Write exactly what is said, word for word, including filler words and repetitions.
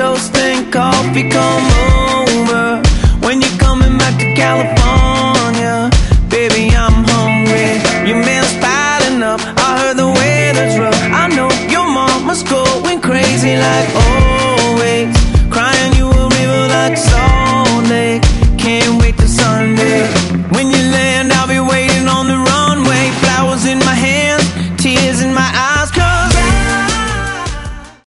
toast and coffee, come over. When you're coming back to California, baby, I'm hungry. Your mail's piling up, I heard the weather's rough. I know your mama's going crazy like, oh